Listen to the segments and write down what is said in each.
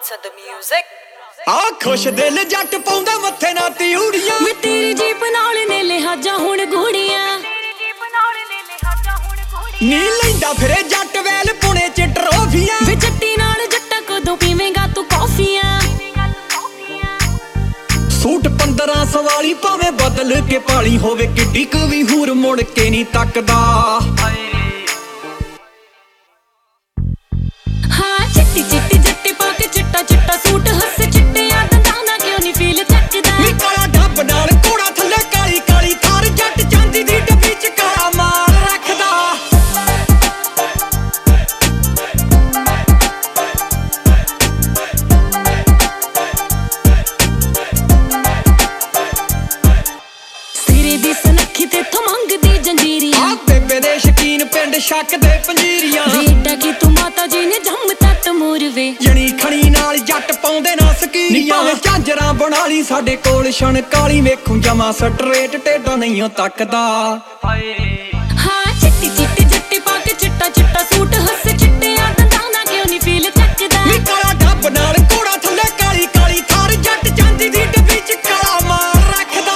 Dance and the music. ਆ ਖੁਸ਼ ਦਿਲ ਜੱਟ ਪਾਉਂਦਾ ਮੱਥੇ ਨਾ ਤਿਉੜੀਆਂ ਮੈਂ ਤੇਰੀ ਜੀਪ ਨਾਲ ਨੇ ਲਿਹਾਜ਼ਾਂ ਹੁਣ ਗੂੜੀਆਂ ਨੀ ਲੈਂਦਾ ਫਿਰੇ ਜੱਟ ਵੈਲ ਪੁਣੇ ਚ ਟਰੋਫੀਆਂ ਵੇ ਜੱਟੀ ਨਾਲ ਜੱਟਾ ਕਦੋਂ ਪੀਵੇਂਗਾ ਤੂੰ ਕੌਫੀਆਂ ਸੂਟ 1500 ਵਾਲੀ ਭਾਵੇਂ ਬਦਲ ਕੇ ਪਾਲੀ ਹੋਵੇ ਕਿੱਡੀ ਕੁ ਵੀ ਹੂਰ ਮੁੜ ਕੇ ਨਹੀਂ ਤੱਕਦਾ ਹਾਂ ਚਿੱਟੀ ਚਿੱਟੀ ਜੱਟੀ ਪਾ ਕੇ ਚਿੱਟਾ ਚਿੱਟਾ ਸੂਟ ਹੱਸ ਚਿੱਟਿਆਂ ਦੰਦਾਂ ਨਾਲ ਕਿਉਂ ਨਹੀਂ ਫੀਲ ਚੱਕਦਾ ਨੀ ਕਾਲਾ ਡੱਬ ਨਾਲ ਕੋੜਾ ਥੱਲੇ ਕਾਲੀ ਕਾਲੀ ਥਾਰ ਜੱਟ ਚਾਂਦੀ ਦੀ ਡੱਬੀ ਚ ਕਾਲਾ ਮਾਲ ਰੱਖਦਾ ਸਿਰੇ ਦੀ ਸਨੱਖੀ ਤੇ ਥੋਂ ਮੰਗਦੀ ਜੰਜੀਰੀਆਂ ਆ ਬੇਬੇ ਦੇ ਸ਼ਕੀਨ ਪਿੰਡ ਸ਼ੱਕ ਦੇ ਪੰਜੀਰੀਆਂ ਵੇਟਾ ਕੀ ਤੂੰ ਮਾਤਾ ਜੀ ਨੇ ਜੰਮ ਤੱਤ ਮੂਰਵੇ ਜਣੀ ਖਣੀ ਨਾਲ ਜੱਟ ਪਾਉਂਦੇ ਨਾ ਸਕੀਰੀਆਂ ਭਾਵੇਂ ਝਾਂਜਰਾਂ ਬਣਾ ਲਈ ਸਾਡੇ ਕੋਲ ਛਣ ਕਾਲੀ ਵੇਖੂ ਜਮਾ ਸਟਰੇਟ ਟੇਡਾ ਨਹੀਂ ਤੱਕਦਾ ਹਾਂ ਚਿੱਟੀ ਚਿੱਟੀ ਜੱਟੀ ਪਾ ਕੇ ਚਿੱਟਾ ਚਿੱਟਾ ਸੂਟ ਹੱਸ ਚਿੱਟਿਆਂ ਦੰਦਾਂ ਨਾਲ ਕਿਉਂ ਨਹੀਂ ਫੀਲ ਚੱਕਦਾ ਨੀ ਕਾਲਾ ਡੱਬ ਨਾਲ ਕੋੜਾ ਥੱਲੇ ਕਾਲੀ ਕਾਲੀ ਥਾਰ ਜੱਟ ਚਾਂਦੀ ਦੀ ਡੱਬੀ ਚ ਕਾਲਾ ਮਾਲ ਰੱਖਦਾ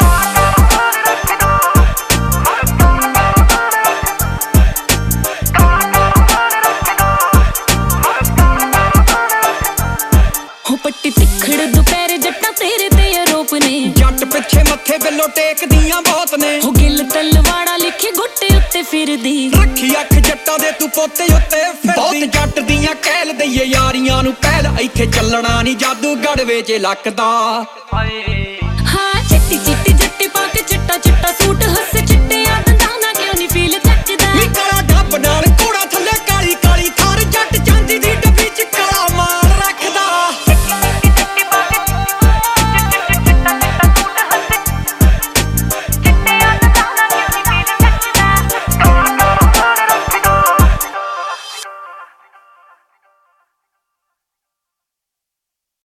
ਹੋ ਪੱਟੀ ਤਿੱਖੜ ਦੁਪਹਿਰੇ ਜੱਟਾਂ ਤੇਰੇ ਤੇ ਆਰੋਪ ਨੇ ਜੱਟ ਪਿੱਛੇ ਮੱਥੇ ਬਿੱਲੋ ਟੇਕਦੀਆਂ ਬਹੁਤ ਨੇ ਹੋ ਗਿੱਲ ਤਲਵਾੜਾ ਲਿਖੇ ਗੁੱਟੇ ਉੱਤੇ ਫਿਰਦੀ ਰੱਖੀ ਅੱਖ ਜੱਟਾਂ ਦੇ ਤੂੰ ਪੋਤੇ ਉੱਤੇ ਫਿਰਦੀ ਬਹੁਤ ਜੱਟ ਦੀਆਂ ਕਹਿਲ ਦਈਏ ਯਾਰੀਆਂ ਨੂੰ ਪਹਿਲ ਇੱਥੇ ਚੱਲਣਾ ਨਹੀਂ ਜਾਦੂ ਗੜਵੇ 'ਚ ਲੱਕਦਾ ਹਾਂ ਚਿੱਟੀ ਚਿੱਟੀ ਜੱਟੀ ਪਾ ਕੇ